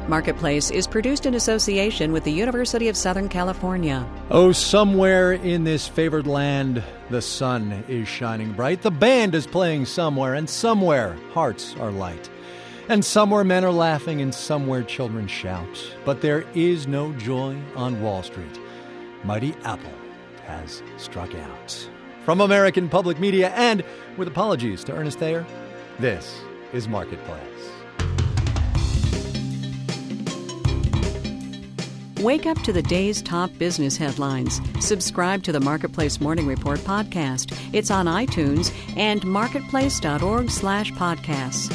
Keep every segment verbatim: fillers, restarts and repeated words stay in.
Marketplace is produced in association with the University of Southern California. Oh, somewhere in this favored land, the sun is shining bright. The band is playing somewhere, and somewhere hearts are light. And somewhere men are laughing, and somewhere children shout. But there is no joy on Wall Street. Mighty Apple has struck out. From American Public Media, and with apologies to Ernest Thayer, this is Marketplace. Wake up to the day's top business headlines. Subscribe to the Marketplace Morning Report podcast. It's on iTunes and marketplace.org slash podcasts.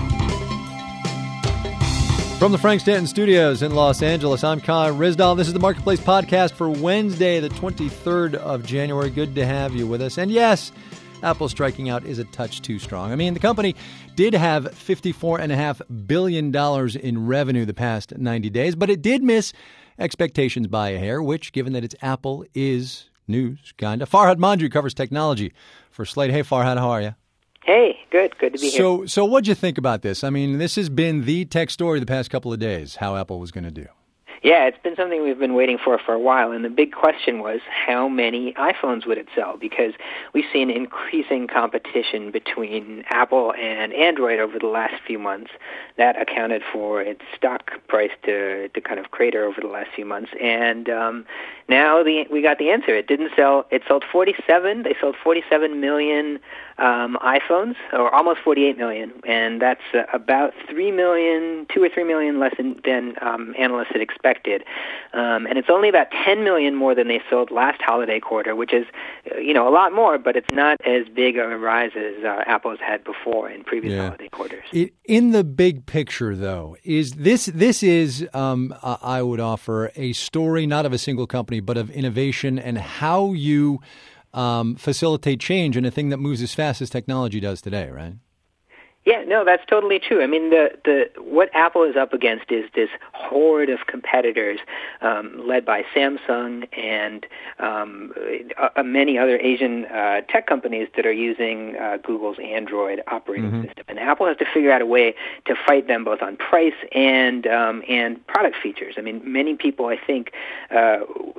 From the Frank Stanton Studios in Los Angeles, I'm Con Risdall. This is the Marketplace podcast for Wednesday, the twenty-third of January. Good to have you with us. And yes, Apple striking out is a touch too strong. I mean, the company did have fifty-four point five billion dollars in revenue the past ninety days, but it did miss expectations by a hair, which, given that it's Apple, is news, kind of. Farhad Manjoo covers technology for Slate. Hey, Farhad, how are you? Hey, good. Good to be so, here. So what'd you think about this? I mean, this has been the tech story the past couple of days, how Apple was going to do. Yeah, it's been something we've been waiting for for a while, and the big question was how many iPhones would it sell? Because we've seen increasing competition between Apple and Android over the last few months. That accounted for its stock price to, to kind of crater over the last few months, and um, now the, we got the answer. It didn't sell. It sold forty-seven. They sold forty-seven million um, iPhones, or almost forty-eight million, and that's uh, about three million, two or three million less than, than um, analysts had expected. Um, and it's only about ten million more than they sold last holiday quarter, which is, uh, you know, a lot more, but it's not as big of a rise as uh, Apple's had before in previous yeah. holiday quarters. It, in the big picture, though, is this this is, um, I would offer, a story not of a single company, but of innovation and how you um, facilitate change in a thing that moves as fast as technology does today, right? Yeah, no, that's totally true. I mean, the the what Apple is up against is this horde of competitors um, led by Samsung and um, uh, many other Asian uh, tech companies that are using uh, Google's Android operating mm-hmm. system. And Apple has to figure out a way to fight them both on price and um, and product features. I mean, many people, I think, uh,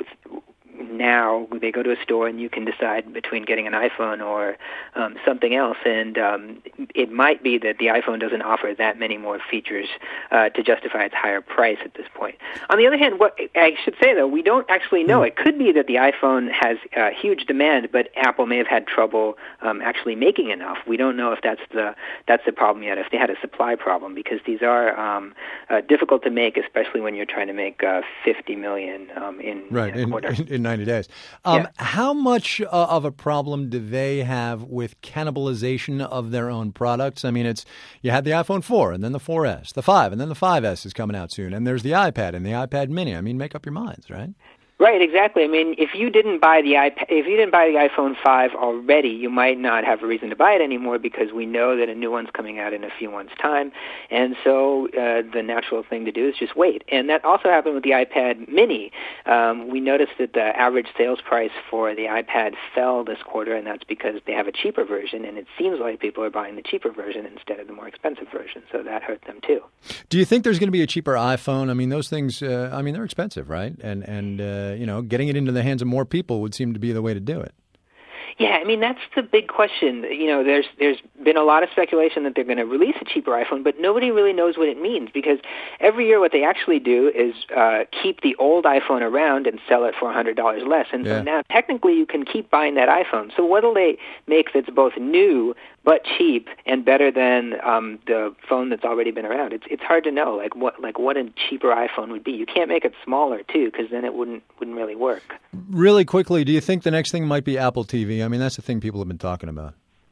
now they go to a store and you can decide between getting an iPhone or um, something else, and um, it might be that the iPhone doesn't offer that many more features uh, to justify its higher price at this point. On the other hand, what I should say, though, we don't actually know. It could be that the iPhone has uh, huge demand, but Apple may have had trouble um, actually making enough. We don't know if that's the that's the problem yet, if they had a supply problem, because these are um, uh, difficult to make, especially when you're trying to make uh, fifty million um, in, right. in a quarter. In, in ninety days. Um, yeah. How much uh, of a problem do they have with cannibalization of their own products? I mean, it's you had the iPhone four and then the four S, the five, and then the five S is coming out soon, and there's the iPad and the iPad mini. I mean, make up your minds, right? Right, exactly. I mean, if you didn't buy the iPad, if you didn't buy the iPhone five already, you might not have a reason to buy it anymore because we know that a new one's coming out in a few months' time, and so uh, the natural thing to do is just wait. And that also happened with the iPad Mini. Um, we noticed that the average sales price for the iPad fell this quarter, and that's because they have a cheaper version, and it seems like people are buying the cheaper version instead of the more expensive version, so that hurt them too. Do you think there's going to be a cheaper iPhone? I mean, those things, uh, I mean, they're expensive, right? And and uh, you know, getting it into the hands of more people would seem to be the way to do it. Yeah, I mean, that's the big question. You know, there's there's been a lot of speculation that they're going to release a cheaper iPhone, but nobody really knows what it means, because every year what they actually do is uh, keep the old iPhone around and sell it for one hundred dollars less. And yeah. so now technically you can keep buying that iPhone. So what'll they make that's both new but cheap and better than um, the phone that's already been around? It's it's hard to know, like what like what a cheaper iPhone would be. You can't make it smaller too, because then it wouldn't wouldn't really work. Really quickly, do you think the next thing might be Apple T V? I mean, that's the thing people have been talking about.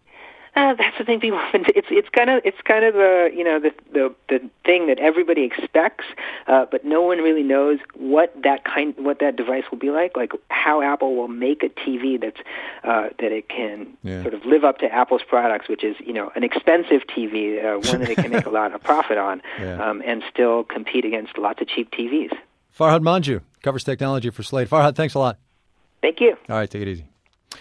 Uh, that's the thing people. It's it's kind of it's kind of the you know the the the thing that everybody expects, uh, but no one really knows what that kind what that device will be like. Like how Apple will make a T V that's uh, that it can yeah. sort of live up to Apple's products, which is you know an expensive T V, uh, one that it can make a lot of profit on, yeah. um, and still compete against lots of cheap T Vs. Farhad Manjoo covers technology for Slate. Farhad, thanks a lot. Thank you. All right, take it easy.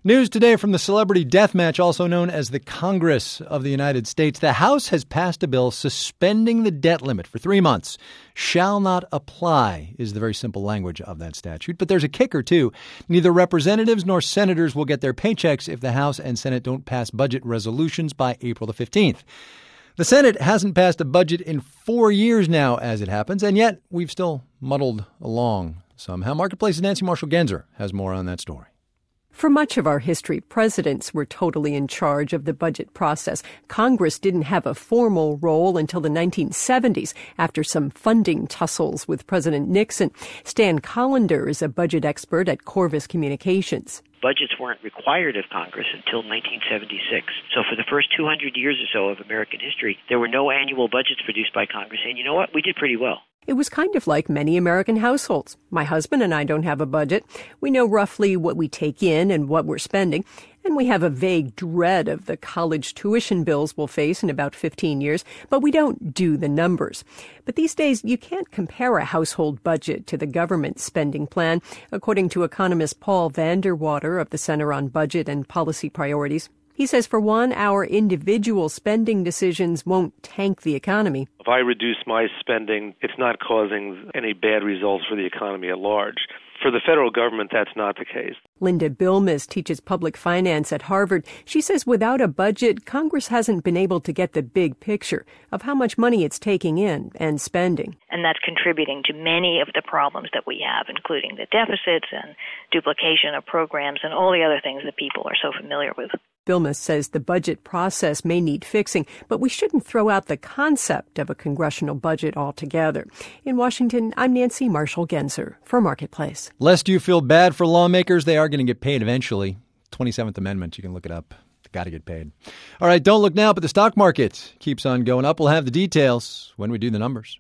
News today from the celebrity death match, also known as the Congress of the United States. The House has passed a bill suspending the debt limit for three months. Shall not apply is the very simple language of that statute. But there's a kicker, too. Neither representatives nor senators will get their paychecks if the House and Senate don't pass budget resolutions by April the fifteenth. The Senate hasn't passed a budget in four years now, as it happens, and yet we've still muddled along somehow. Marketplace's Nancy Marshall-Genzer has more on that story. For much of our history, presidents were totally in charge of the budget process. Congress didn't have a formal role until the nineteen seventies, after some funding tussles with President Nixon. Stan Collender is a budget expert at Corvus Communications. Budgets weren't required of Congress until nineteen seventy-six. So for the first two hundred years or so of American history, there were no annual budgets produced by Congress. And you know what? We did pretty well. It was kind of like many American households. My husband and I don't have a budget. We know roughly what we take in and what we're spending, and we have a vague dread of the college tuition bills we'll face in about fifteen years, but we don't do the numbers. But these days, you can't compare a household budget to the government spending plan, according to economist Paul Vanderwater of the Center on Budget and Policy Priorities. He says, for one, our individual spending decisions won't tank the economy. If I reduce my spending, it's not causing any bad results for the economy at large. For the federal government, that's not the case. Linda Bilmes teaches public finance at Harvard. She says without a budget, Congress hasn't been able to get the big picture of how much money it's taking in and spending. And that's contributing to many of the problems that we have, including the deficits and duplication of programs and all the other things that people are so familiar with. Bilmes says the budget process may need fixing, but we shouldn't throw out the concept of a congressional budget altogether. In Washington, I'm Nancy Marshall-Genzer for Marketplace. Lest you feel bad for lawmakers, they are going to get paid eventually. twenty-seventh Amendment, you can look it up. They got to get paid. All right, don't look now, but the stock market keeps on going up. We'll have the details when we do the numbers.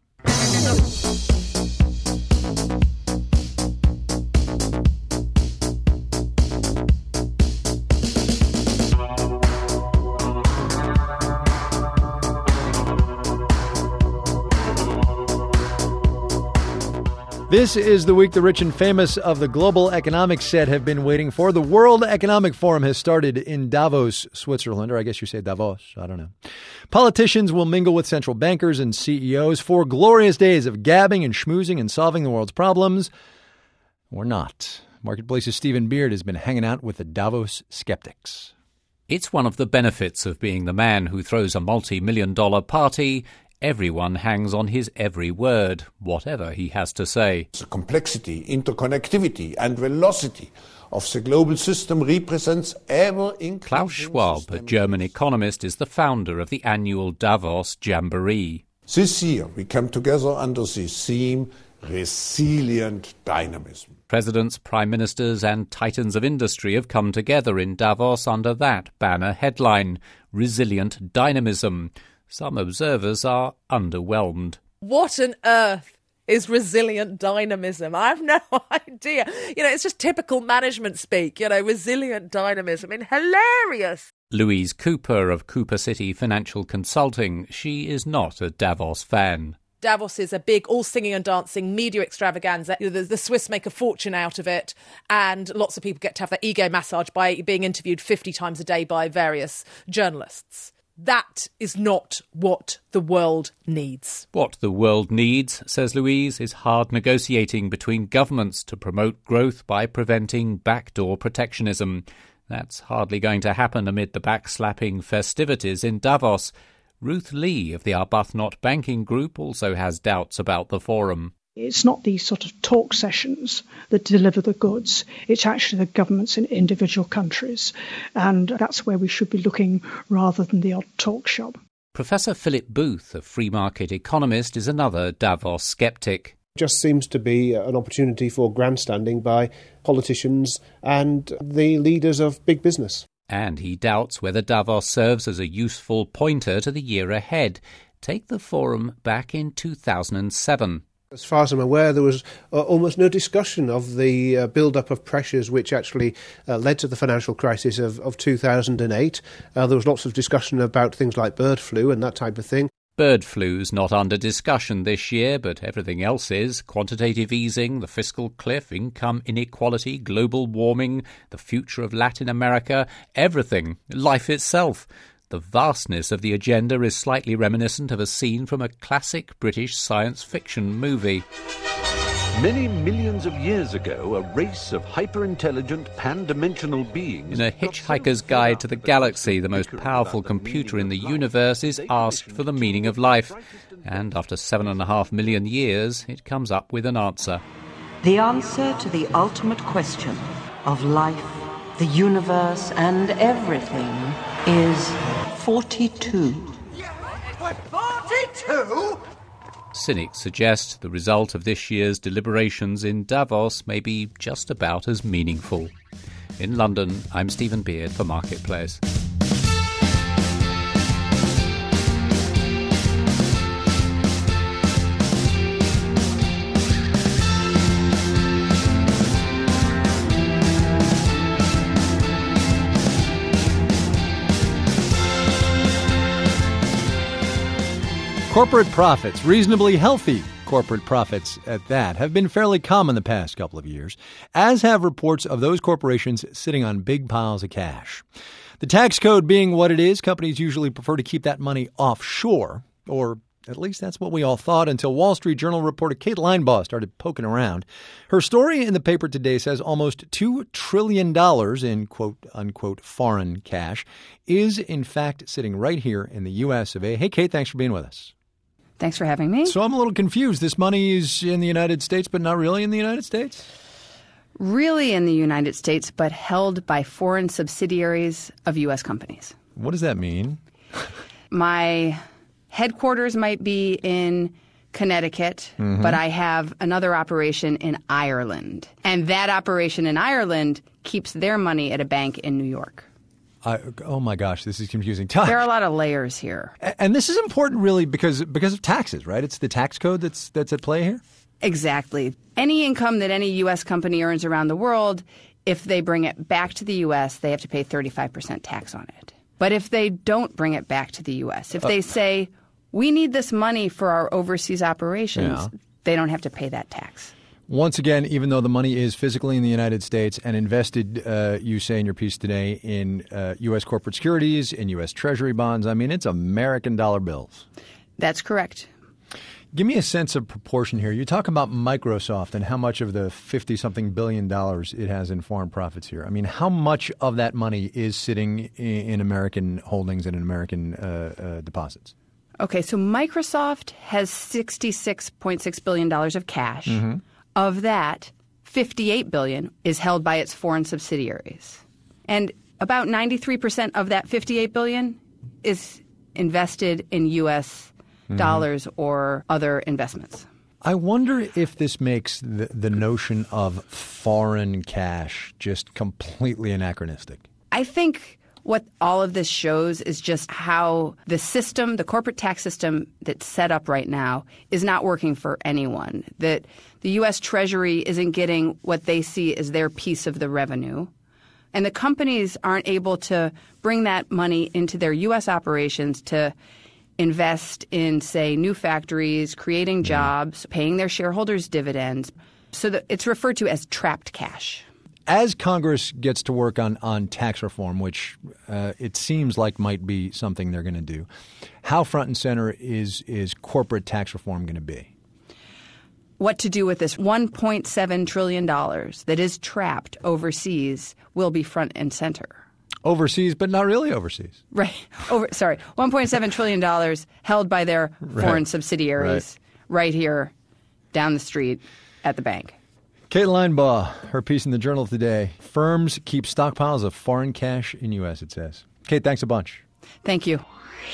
This is the week the rich and famous of the global economic set have been waiting for. The World Economic Forum has started in Davos, Switzerland, or I guess you say Davos, I don't know. Politicians will mingle with central bankers and C E Os for glorious days of gabbing and schmoozing and solving the world's problems. Or not. Marketplace's Stephen Beard has been hanging out with the Davos skeptics. It's one of the benefits of being the man who throws a multi-million dollar party. Everyone hangs on his every word, whatever he has to say. The complexity, interconnectivity and velocity of the global system represents ever-increasing... Klaus Schwab, a German economist, is the founder of the annual Davos Jamboree. This year we come together under the theme Resilient Dynamism. Presidents, prime ministers and titans of industry have come together in Davos under that banner headline, Resilient Dynamism. Some observers are underwhelmed. What on earth is resilient dynamism? I have no idea. You know, it's just typical management speak, you know, resilient dynamism. I mean, hilarious. Louise Cooper of Cooper City Financial Consulting. She is not a Davos fan. Davos is a big all-singing and dancing media extravaganza. The, the Swiss make a fortune out of it, and lots of people get to have their ego massaged by being interviewed fifty times a day by various journalists. That is not what the world needs. What the world needs, says Louise, is hard negotiating between governments to promote growth by preventing backdoor protectionism. That's hardly going to happen amid the backslapping festivities in Davos. Ruth Lee of the Arbuthnot Banking Group also has doubts about the forum. It's not these sort of talk sessions that deliver the goods. It's actually the governments in individual countries. And that's where we should be looking rather than the odd talk shop. Professor Philip Booth, a free market economist, is another Davos sceptic. Just seems to be an opportunity for grandstanding by politicians and the leaders of big business. And he doubts whether Davos serves as a useful pointer to the year ahead. Take the forum back in two thousand seven. As far as I'm aware, there was uh, almost no discussion of the uh, build-up of pressures which actually uh, led to the financial crisis of, of two thousand eight. Uh, there was lots of discussion about things like bird flu and that type of thing. Bird flu's not under discussion this year, but everything else is. Quantitative easing, the fiscal cliff, income inequality, global warming, the future of Latin America, everything, life itself. The vastness of the agenda is slightly reminiscent of a scene from a classic British science fiction movie. Many millions of years ago, a race of hyper-intelligent, pan-dimensional beings... In A Hitchhiker's Guide to the Galaxy, the most powerful computer in the universe is asked for the meaning of life. And after seven and a half million years, it comes up with an answer. The answer to the ultimate question of life, the universe, and everything is forty-two. forty-two? Cynics suggest the result of this year's deliberations in Davos may be just about as meaningful. In London, I'm Stephen Beard for Marketplace. Corporate profits, reasonably healthy corporate profits at that, have been fairly common the past couple of years, as have reports of those corporations sitting on big piles of cash. The tax code being what it is, companies usually prefer to keep that money offshore, or at least that's what we all thought until Wall Street Journal reporter Kate Linebaugh started poking around. Her story in the paper today says almost two trillion dollars in quote-unquote foreign cash is in fact sitting right here in the U S of A. Hey, Kate, thanks for being with us. Thanks for having me. So I'm a little confused. This money is in the United States, but not really in the United States? Really in the United States, but held by foreign subsidiaries of U S companies. What does that mean? My headquarters might be in Connecticut, mm-hmm. but I have another operation in Ireland. And that operation in Ireland keeps their money at a bank in New York. I, oh, my gosh, this is confusing. There are a lot of layers here. And this is important really because because of taxes, right? It's the tax code that's that's at play here? Exactly. Any income that any U S company earns around the world, if they bring it back to the U S, they have to pay thirty-five percent tax on it. But if they don't bring it back to the U S, if they say, we need this money for our overseas operations, yeah. they don't have to pay that tax. Once again, even though the money is physically in the United States and invested, uh, you say in your piece today, in uh, U S corporate securities, in U S Treasury bonds, I mean, it's American dollar bills. That's correct. Give me a sense of proportion here. You talk about Microsoft and how much of the fifty-something billion dollars it has in foreign profits here. I mean, how much of that money is sitting in American holdings and in American uh, uh, deposits? Okay, so Microsoft has sixty-six point six billion dollars of cash. Mm-hmm. Of that, fifty-eight billion dollars is held by its foreign subsidiaries. And about ninety-three percent of that fifty-eight billion dollars is invested in U S mm-hmm. dollars or other investments. I wonder if this makes the, the notion of foreign cash just completely anachronistic. I think what all of this shows is just how the system, the corporate tax system that's set up right now is not working for anyone. That the U S Treasury isn't getting what they see as their piece of the revenue. And the companies aren't able to bring that money into their U S operations to invest in, say, new factories, creating jobs, paying their shareholders dividends. So that it's referred to as trapped cash. As Congress gets to work on, on tax reform, which uh, it seems like might be something they're going to do, how front and center is is corporate tax reform going to be? What to do with this one point seven trillion dollars that is trapped overseas will be front and center. Overseas, but not really overseas. Right. Over, sorry. one point seven trillion dollars held by their right. foreign subsidiaries right. right here down the street at the bank. Kate Linebaugh, her piece in the Journal today. Firms keep stockpiles of foreign cash in U S, it says. Kate, thanks a bunch. Thank you.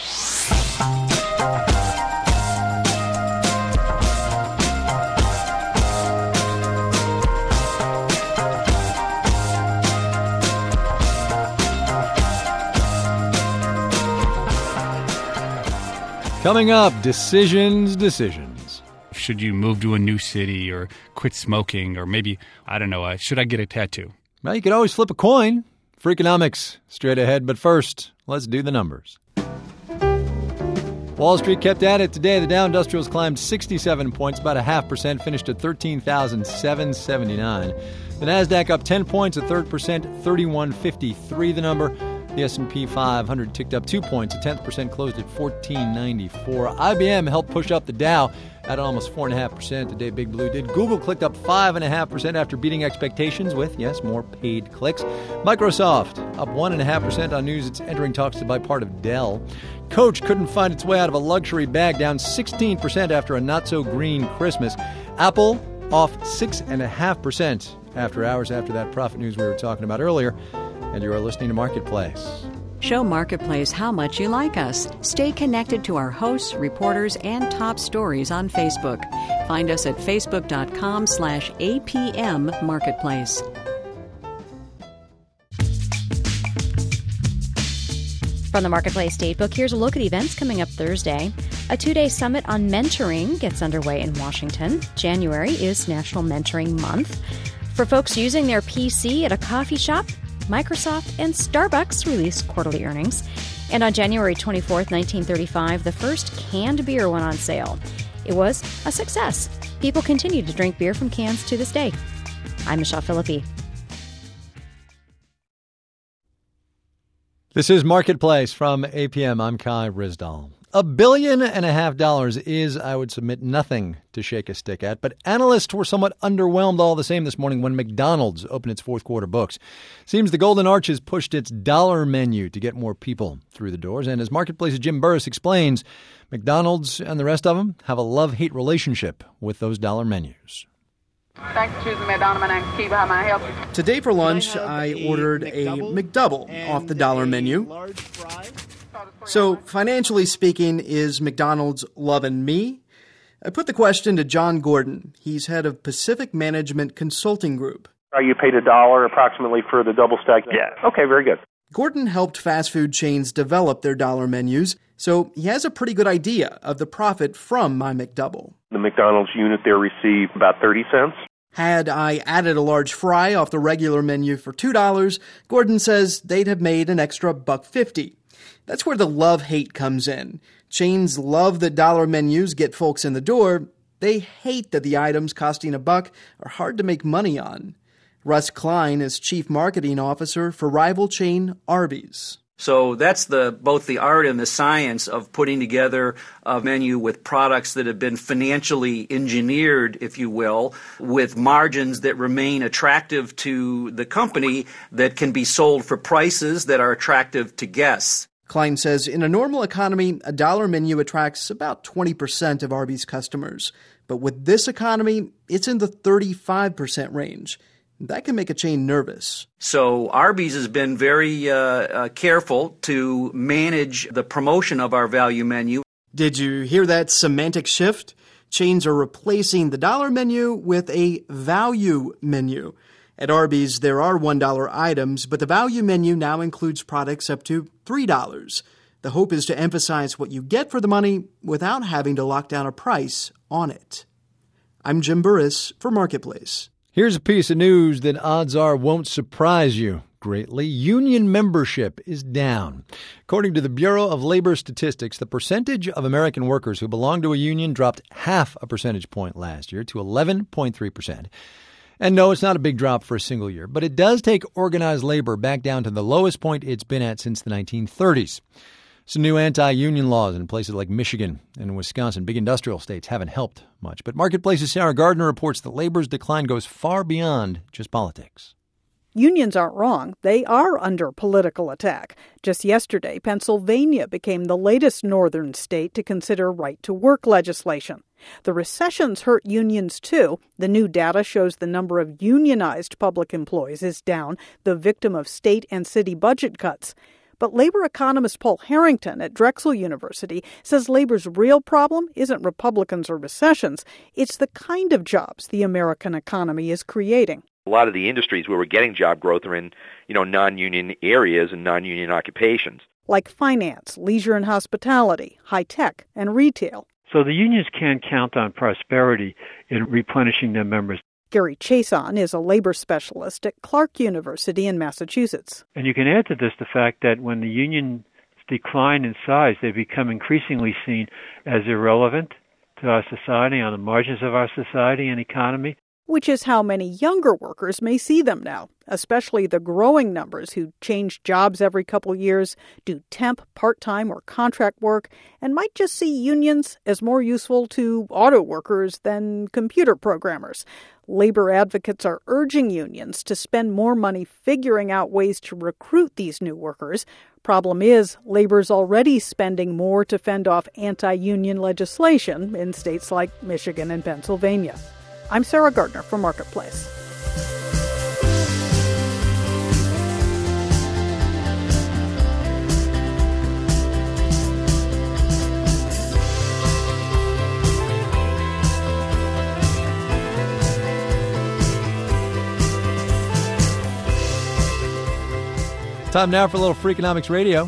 Coming up, decisions, decisions. Should you move to a new city or quit smoking or maybe, I don't know, uh, should I get a tattoo? Well, you could always flip a coin. Freakonomics straight ahead. But first, let's do the numbers. Wall Street kept at it today. The Dow Industrials climbed sixty-seven points, about a half percent, finished at thirteen thousand seven hundred seventy-nine. The Nasdaq up ten points, a third percent, thirty-one fifty-three the number. The S and P five hundred ticked up two points, a tenth percent, closed at fourteen ninety-four. I B M helped push up the Dow at almost four point five percent. Today, Big Blue did. Google clicked up five point five percent after beating expectations with, yes, more paid clicks. Microsoft up one point five percent on news it's entering talks to buy part of Dell. Coach couldn't find its way out of a luxury bag, down sixteen percent after a not-so-green Christmas. Apple off six point five percent after hours after that profit news we were talking about earlier. And you are listening to Marketplace. Show Marketplace how much you like us. Stay connected to our hosts, reporters, and top stories on Facebook. Find us at facebook.com slash APM Marketplace. From the Marketplace Datebook, here's a look at events coming up Thursday. A two-day summit on mentoring gets underway in Washington. January is National Mentoring Month. For folks using their P C at a coffee shop, Microsoft and Starbucks release quarterly earnings. And on January twenty-fourth, nineteen thirty-five, the first canned beer went on sale. It was a success. People continue to drink beer from cans to this day. I'm Michelle Philippi. This is Marketplace from A P M. I'm Kai Rizdal. A billion and a half dollars is, I would submit, nothing to shake a stick at, but analysts were somewhat underwhelmed all the same this morning when McDonald's opened its fourth quarter books. Seems the Golden Arches pushed its dollar menu to get more people through the doors, and as Marketplace's Jim Burris explains, McDonald's and the rest of them have a love-hate relationship with those dollar menus. Thanks for choosing McDonald's. My name's Kiva. How may I help you? Today for lunch, I ordered a McDouble off the dollar menu. So, financially speaking, is McDonald's loving me? I put the question to John Gordon. He's head of Pacific Management Consulting Group. Are you paid a dollar approximately for the double stack? Yeah. Okay, very good. Gordon helped fast food chains develop their dollar menus, so he has a pretty good idea of the profit from My McDouble. The McDonald's unit there received about thirty cents. Had I added a large fry off the regular menu for two dollars, Gordon says they'd have made an extra buck fifty. That's where the love-hate comes in. Chains love that dollar menus get folks in the door. They hate that the items costing a buck are hard to make money on. Russ Klein is chief marketing officer for rival chain Arby's. So that's the both the art and the science of putting together a menu with products that have been financially engineered, if you will, with margins that remain attractive to the company that can be sold for prices that are attractive to guests. Klein says in a normal economy, a dollar menu attracts about twenty percent of Arby's customers. But with this economy, it's in the thirty-five percent range. That can make a chain nervous. So Arby's has been very uh, uh, careful to manage the promotion of our value menu. Did you hear that semantic shift? Chains are replacing the dollar menu with a value menu. At Arby's, there are one dollar items, but the value menu now includes products up to three dollars. The hope is to emphasize what you get for the money without having to lock down a price on it. I'm Jim Burris for Marketplace. Here's a piece of news that odds are won't surprise you greatly. Union membership is down. According to the Bureau of Labor Statistics, the percentage of American workers who belong to a union dropped half a percentage point last year to eleven point three percent. And no, it's not a big drop for a single year, but it does take organized labor back down to the lowest point it's been at since the nineteen thirties. Some new anti-union laws in places like Michigan and Wisconsin, big industrial states, haven't helped much. But Marketplace's Sarah Gardner reports that labor's decline goes far beyond just politics. Unions aren't wrong. They are under political attack. Just yesterday, Pennsylvania became the latest northern state to consider right-to-work legislation. The recession's hurt unions, too. The new data shows the number of unionized public employees is down, the victim of state and city budget cuts. But labor economist Paul Harrington at Drexel University says labor's real problem isn't Republicans or recessions. It's the kind of jobs the American economy is creating. A lot of the industries where we're getting job growth are in, you know, non-union areas and non-union occupations. Like finance, leisure and hospitality, high tech, and retail. So the unions can count on prosperity in replenishing their members. Gary Chason is a labor specialist at Clark University in Massachusetts. And you can add to this the fact that when the union decline in size, they become increasingly seen as irrelevant to our society, on the margins of our society and economy. Which is how many younger workers may see them now, especially the growing numbers who change jobs every couple years, do temp, part-time, or contract work, and might just see unions as more useful to auto workers than computer programmers. Labor advocates are urging unions to spend more money figuring out ways to recruit these new workers. Problem is, labor's already spending more to fend off anti-union legislation in states like Michigan and Pennsylvania. I'm Sarah Gardner for Marketplace. Time now for a little Freakonomics Radio.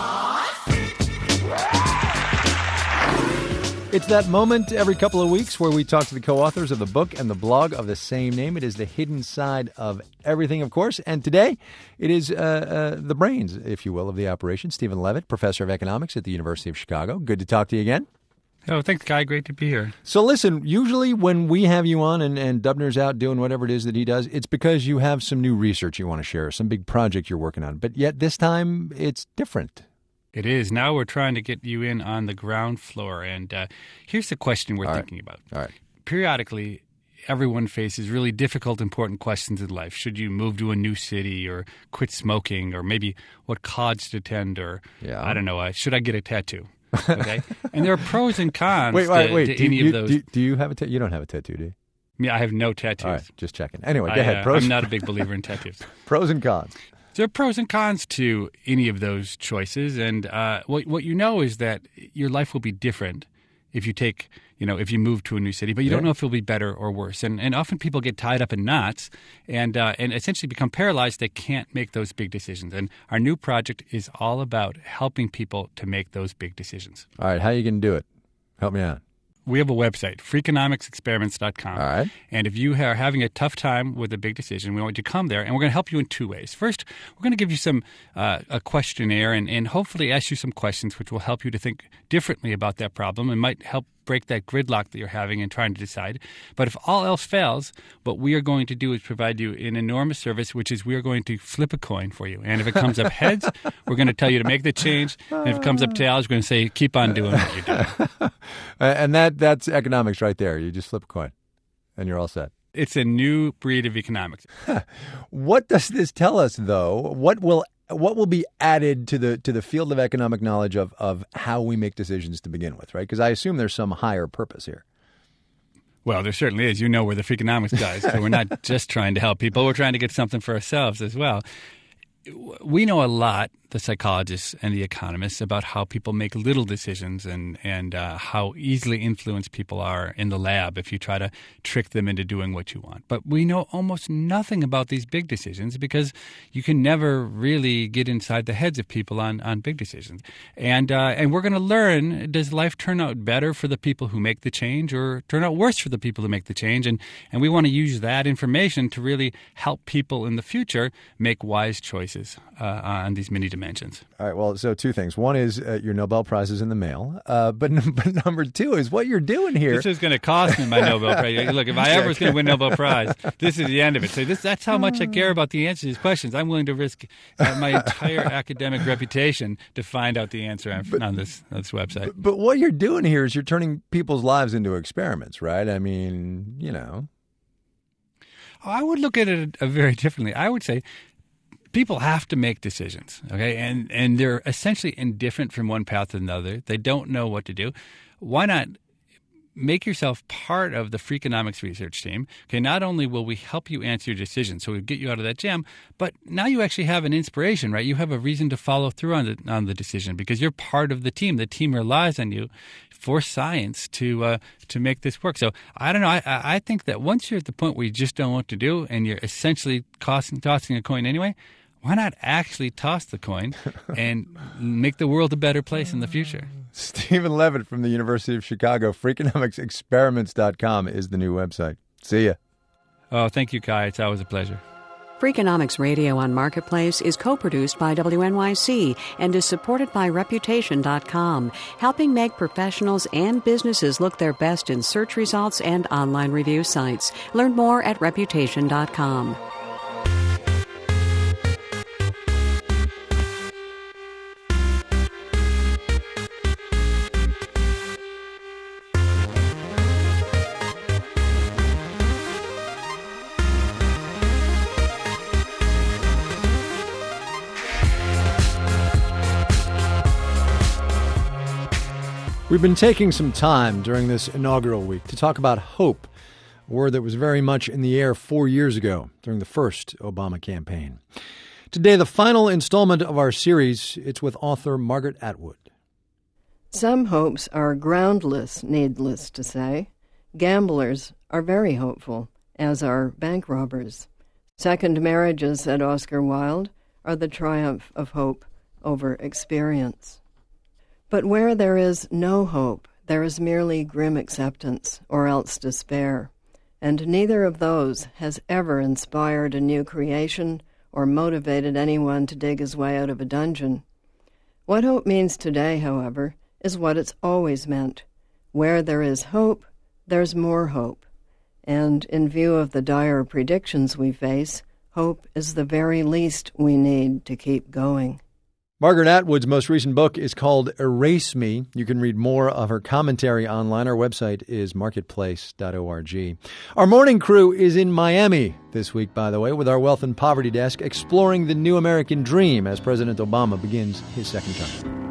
It's that moment every couple of weeks where we talk to the co-authors of the book and the blog of the same name. It is the hidden side of everything, of course. And today, it is uh, uh, the brains, if you will, of the operation. Stephen Levitt, professor of economics at the University of Chicago. Good to talk to you again. Oh, thanks, Guy. Great to be here. So listen, usually when we have you on and, and Dubner's out doing whatever it is that he does, it's because you have some new research you want to share, some big project you're working on. But yet this time, it's different. It is. Now we're trying to get you in on the ground floor. And uh, here's the question we're All thinking right. about. All right. Periodically, everyone faces really difficult, important questions in life. Should you move to a new city or quit smoking, or maybe what college to attend, or yeah. I don't know, uh, should I get a tattoo? Okay. And there are pros and cons wait, wait, to, wait. to do any you, of those. Do, do you have a tattoo? You don't have a tattoo, do you? Yeah, I have no tattoos. All right, just checking. Anyway, go I, ahead. Uh, Pros. I'm not a big believer in tattoos. Pros and cons. There are pros and cons to any of those choices, and uh, what what you know is that your life will be different if you take, you know, if you move to a new city, but you Yeah. don't know if it'll be better or worse. And and often people get tied up in knots and uh, and essentially become paralyzed. They can't make those big decisions. And our new project is all about helping people to make those big decisions. All right, how are you going to do it? Help me out. We have a website, freakonomics experiments dot com. All right. And if you are having a tough time with a big decision, we want you to come there, and we're going to help you in two ways. First, we're going to give you some uh, a questionnaire and, and hopefully ask you some questions which will help you to think differently about that problem and might help break that gridlock that you're having in trying to decide. But if all else fails, what we are going to do is provide you an enormous service, which is we are going to flip a coin for you. And if it comes up heads, we're going to tell you to make the change. And if it comes up tails, we're going to say, keep on doing what you're doing. And that that's economics right there. You just flip a coin, and you're all set. It's a new breed of economics. What does this tell us, though? What will what will be added to the to the field of economic knowledge of, of how we make decisions to begin with, right? Because I assume there's some higher purpose here. Well, there certainly is. You know, we're the Freakonomics guys, so we're not just trying to help people. We're trying to get something for ourselves as well. We know a lot, the psychologists and the economists, about how people make little decisions and, and uh, how easily influenced people are in the lab if you try to trick them into doing what you want. But we know almost nothing about these big decisions because you can never really get inside the heads of people on, on big decisions. And uh, and we're going to learn, does life turn out better for the people who make the change or turn out worse for the people who make the change? And, and we want to use that information to really help people in the future make wise choices uh, on these many dimensions. All right. Well, so two things. One is uh, your Nobel Prize is in the mail. Uh, but, but number two is what you're doing here. This is going to cost me my Nobel Prize. Look, if I ever was going to win Nobel Prize, this is the end of it. So this, that's how much I care about the answer to these questions. I'm willing to risk uh, my entire academic reputation to find out the answer on, but, on this on this website. But, but what you're doing here is you're turning people's lives into experiments, right? I mean, you know. I would look at it uh, very differently. I would say people have to make decisions, okay? And and they're essentially indifferent from one path to another. They don't know what to do. Why not make yourself part of the Freakonomics research team? Okay, not only will we help you answer your decision, so we'll get you out of that jam, but now you actually have an inspiration, right? You have a reason to follow through on the, on the decision because you're part of the team. The team relies on you for science to uh, to make this work. So I don't know. I, I think that once you're at the point where you just don't know what to do and you're essentially tossing, tossing a coin anyway, why not actually toss the coin and make the world a better place in the future? Stephen Levitt from the University of Chicago. Freakonomics experiments dot com is the new website. See ya. Oh, thank you, Kai. It's always a pleasure. Freakonomics Radio on Marketplace is co-produced by W N Y C and is supported by Reputation dot com, helping make professionals and businesses look their best in search results and online review sites. Learn more at Reputation dot com. We've been taking some time during this inaugural week to talk about hope, a word that was very much in the air four years ago during the first Obama campaign. Today, the final installment of our series, it's with author Margaret Atwood. Some hopes are groundless, needless to say. Gamblers are very hopeful, as are bank robbers. Second marriages, said Oscar Wilde, are the triumph of hope over experience. But where there is no hope, there is merely grim acceptance, or else despair, and neither of those has ever inspired a new creation or motivated anyone to dig his way out of a dungeon. What hope means today, however, is what it's always meant. Where there is hope, there's more hope. And in view of the dire predictions we face, hope is the very least we need to keep going. Margaret Atwood's most recent book is called Erase Me. You can read more of her commentary online. Our website is marketplace dot org. Our morning crew is in Miami this week, by the way, with our Wealth and Poverty Desk, exploring the new American dream as President Obama begins his second term.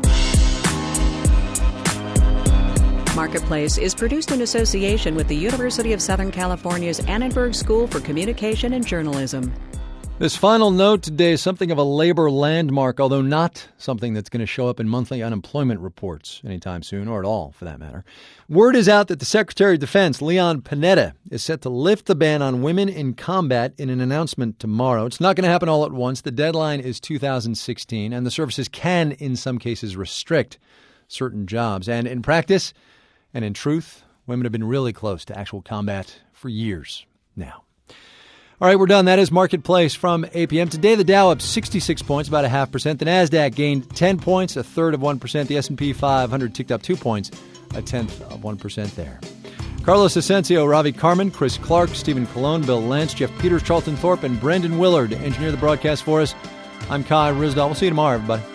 Marketplace is produced in association with the University of Southern California's Annenberg School for Communication and Journalism. This final note today is something of a labor landmark, although not something that's going to show up in monthly unemployment reports anytime soon, or at all, for that matter. Word is out that the Secretary of Defense, Leon Panetta, is set to lift the ban on women in combat in an announcement tomorrow. It's not going to happen all at once. The deadline is two thousand sixteen, and the services can, in some cases, restrict certain jobs. And in practice, and in truth, women have been really close to actual combat for years now. All right, we're done. That is Marketplace from A P M. Today, the Dow up sixty-six points, about a half percent. The NASDAQ gained ten points, a third of one percent. The S and P five hundred ticked up two points, a tenth of one percent there. Carlos Asensio, Ravi Carmen, Chris Clark, Stephen Colon, Bill Lance, Jeff Peters, Charlton Thorpe, and Brendan Willard engineer the broadcast for us. I'm Kai Risdall. We'll see you tomorrow, everybody.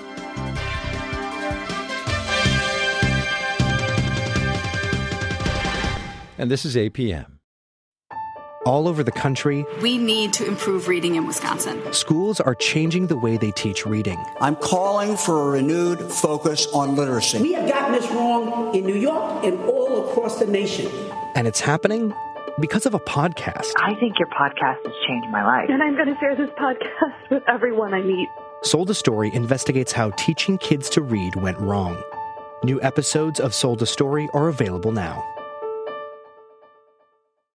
And this is A P M. All over the country, we need to improve reading in Wisconsin. Schools are changing the way they teach reading. I'm calling for a renewed focus on literacy. We have gotten this wrong in New York and all across the nation. And it's happening because of a podcast. I think your podcast has changed my life. And I'm going to share this podcast with everyone I meet. Sold a Story investigates how teaching kids to read went wrong. New episodes of Sold a Story are available now.